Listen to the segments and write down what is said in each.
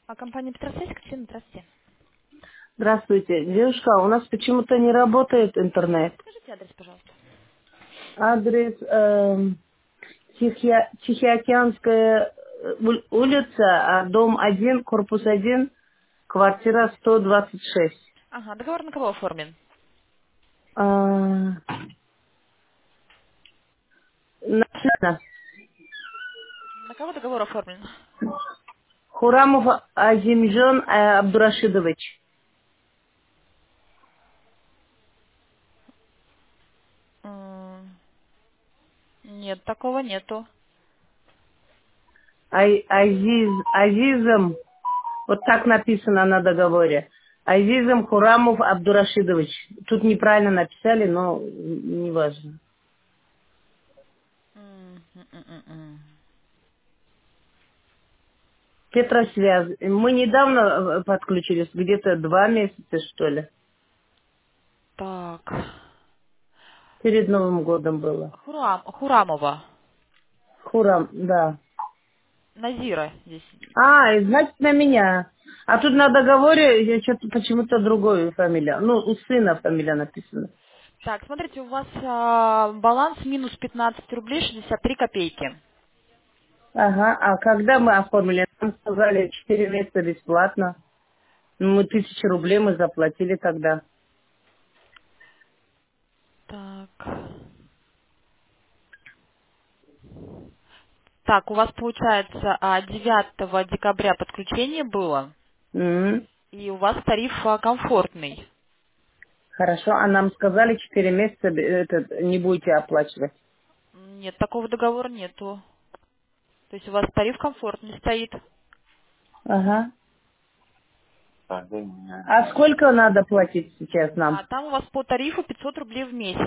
А компания Петросвязь, Катерина, здравствуйте. Здравствуйте. Девушка, у нас почему-то не работает интернет. Скажите адрес, пожалуйста. Адрес Тихоокеанская улица, дом 1, корпус 1, квартира 126. Ага, договор на кого оформлен? На сына. На кого договор оформлен? Хурамов Азимжон Абдурашидович. М, Нет, такого нету. Азизом, вот так написано на договоре. Азизом Хурамов Абдурашидович. Тут неправильно написали, но неважно. М. Петросвязь. Мы недавно подключились, где-то 2 месяца, что ли. Так. Перед Новым годом было. Хурамова. Хурам, да. Назира здесь. И значит на меня. А тут на договоре я что-то почему-то другую фамилия. Ну, у сына фамилия написана. Так, смотрите, у вас баланс минус 15 рублей 63 копейки. Ага, а когда мы оформили? Нам сказали 4 месяца бесплатно. Ну, мы 1000 рублей мы заплатили тогда. Так. Так, у вас получается 9 декабря подключение было, М. и у вас тариф комфортный. Хорошо, а нам сказали 4 месяца не будете оплачивать. Нет, такого договора нету. То есть у вас тариф комфортный стоит. Ага. А сколько надо платить сейчас нам? А там у вас по тарифу 500 рублей в месяц.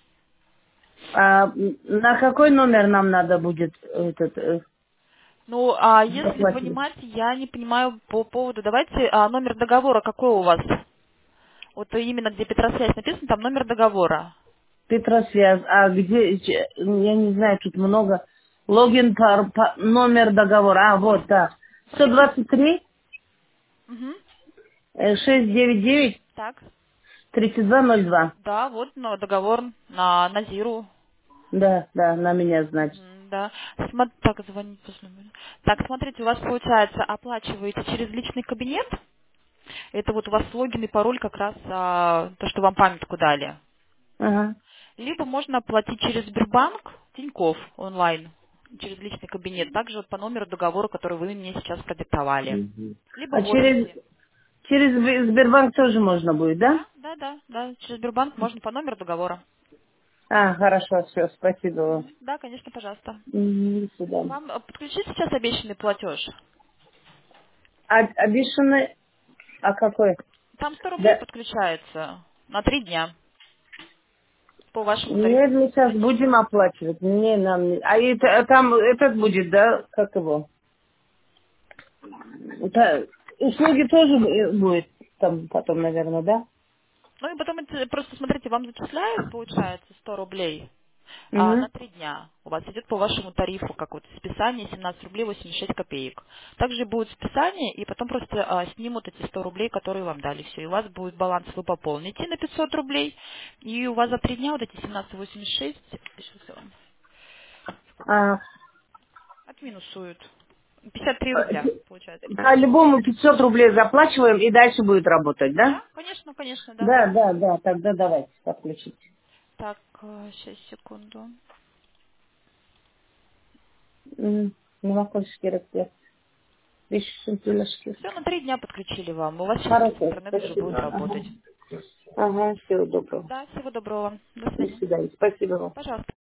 На какой номер нам надо будет Ну, а если заплатить? понимать, я не понимаю по поводу... Давайте номер договора какой у вас? Вот именно где Петросвязь написано, там номер договора. Петросвязь. А где, я не знаю, тут много. Логин, номер договора. Вот, да. Смотрите. 123 Угу. 699 Так. 3202. Да, вот договор на Назиру. Да, да, на меня, значит. Мгм, да. Так, звонить после номера. Так, смотрите, у вас получается, оплачиваете через личный кабинет. Это вот у вас логин и пароль как раз то, что вам памятку дали. Ага. Либо можно оплатить через Сбербанк, Тинькофф онлайн, через личный кабинет, также вот по номеру договора, который вы мне сейчас продиктовали. Либо А в офисе. через Сбербанк тоже можно будет, да? Да, да, да, да. Через Сбербанк можно по номеру договора. Хорошо, все, спасибо вам. Да, конечно, пожалуйста. До свидания. Вам подключить сейчас обещанный платеж? Обещанный, а какой? Там 100 рублей Да. подключается на 3 дня по вашему тарифу. Нет, мы сейчас будем оплачивать. Не, нам не. Там этот будет, да? Как его? Услуги тоже будет там потом, наверное, да? Ну и потом просто смотрите, вам зачисляют, получается, 100 рублей Угу. на 3 дня. У вас идет по вашему тарифу, как вот списание 17 рублей 86 копеек. Также будет списание, и потом просто снимут эти 100 рублей, которые вам дали. Все, и у вас будет баланс, вы пополните на 500 рублей, и у вас за 3 дня вот эти 17,86, сейчас я вам сколько, А, отминусуют. 53 рубля, получается. По-любому 500 рублей заплачиваем и дальше будет работать, да? Да, конечно, конечно, да. Да, да, да. Тогда давайте подключить. Так, сейчас, секунду. Не могу шкирать. Все, на 3 дня подключили вам. У вас сейчас Хорошо, интернет уже спасибо. будет работать. Ага, всего доброго. Да, всего доброго. До До свидания. свидания. Спасибо вам. Пожалуйста.